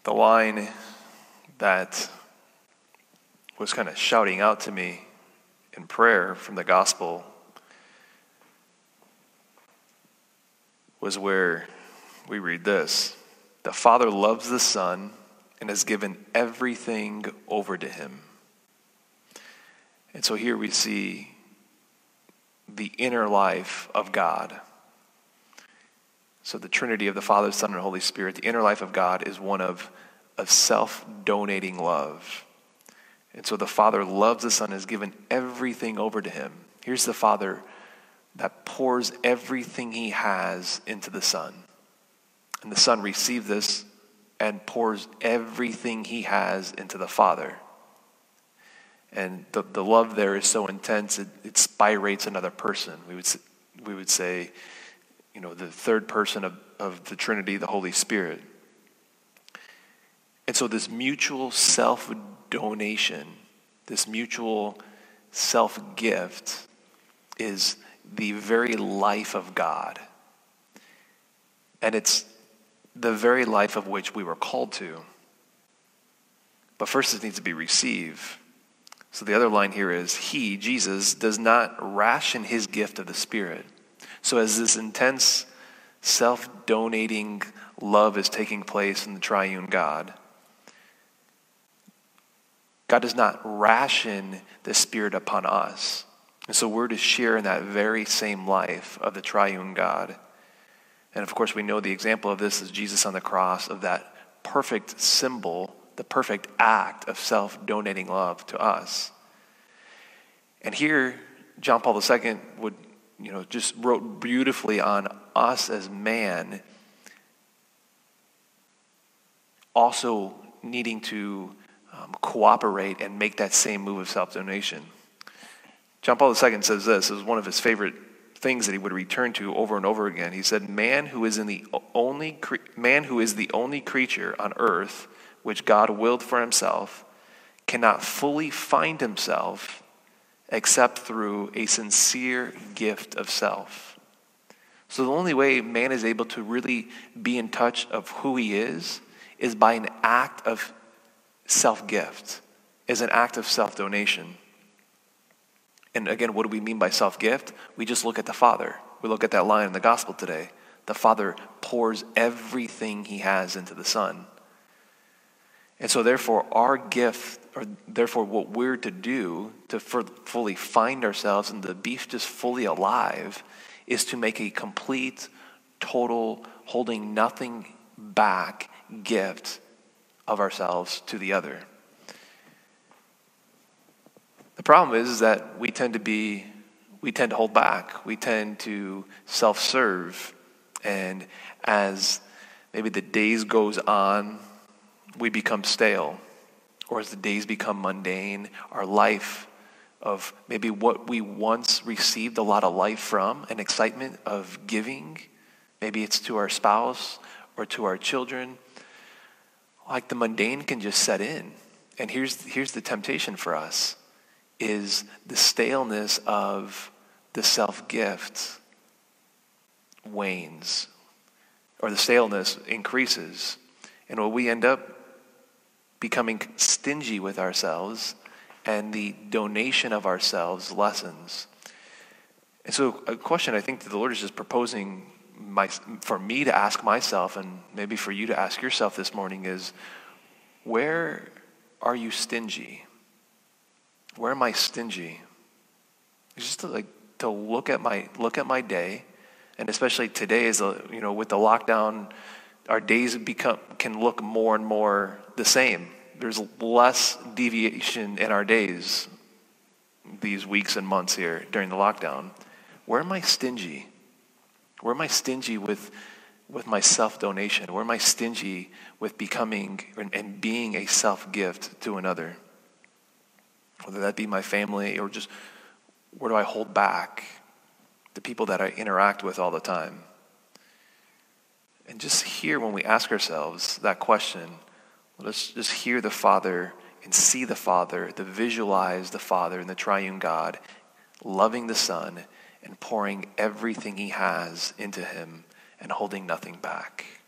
The line that was kind of shouting out to me in prayer from the gospel was where we read this: the Father loves the Son and has given everything over to him. And so here we see the inner life of God. So the Trinity of the Father, Son, and Holy Spirit, the inner life of God is one of self-donating love. And so the Father loves the Son, has given everything over to him. Here's the Father that pours everything he has into the Son. And the Son receives this and pours everything he has into the Father. And the love there is so intense, it spirates another person. We would say, the third person of the Trinity, the Holy Spirit. And so this mutual self-donation, this mutual self-gift is the very life of God. And it's the very life of which we were called to. But first it needs to be received. So the other line here is, he, Jesus, does not ration his gift of the Spirit. So as this intense self-donating love is taking place in the triune God, God does not ration the Spirit upon us. And so we're to share in that very same life of the triune God. And of course we know the example of this is Jesus on the cross, of that perfect symbol, the perfect act of self-donating love to us. And here, John Paul II would, just wrote beautifully on us as man also needing to cooperate and make that same move of self-donation. John Paul II says this is one of his favorite things that he would return to over and over again. He said, man who is the only creature on earth which God willed for himself cannot fully find himself except through a sincere gift of self. So the only way man is able to really be in touch of who he is by an act of self-gift, is an act of self-donation. And again, what do we mean by self-gift? We just look at the Father. We look at that line in the gospel today. The Father pours everything he has into the Son. And so therefore, our gift, or therefore what we're to do to fully find ourselves and to be just fully alive, is to make a complete, total, holding nothing back gift of ourselves to the other. The problem is that we tend to hold back. We tend to self-serve. And as maybe the days goes on, we become stale. Or as the days become mundane, our life of maybe what we once received a lot of life from, an excitement of giving, maybe it's to our spouse or to our children, like the mundane can just set in. And here's the temptation for us, is the staleness of the self-gift wanes, or the staleness increases. And what we end up becoming stingy with ourselves, and the donation of ourselves lessens. And so a question I think that the Lord is just proposing for me to ask myself, and maybe for you to ask yourself this morning, is, where are you stingy? Where am I stingy? It's just to look at my day, and especially today, with the lockdown, our days can look more and more the same. There's less deviation in our days these weeks and months here during the lockdown. Where am I stingy? Where am I stingy with my self-donation? Where am I stingy with becoming and being a self-gift to another? Whether that be my family, or just where do I hold back the people that I interact with all the time? And just here, when we ask ourselves that question, let's just hear the Father and see the Father, to visualize the Father and the triune God, loving the Son and pouring everything he has into him and holding nothing back.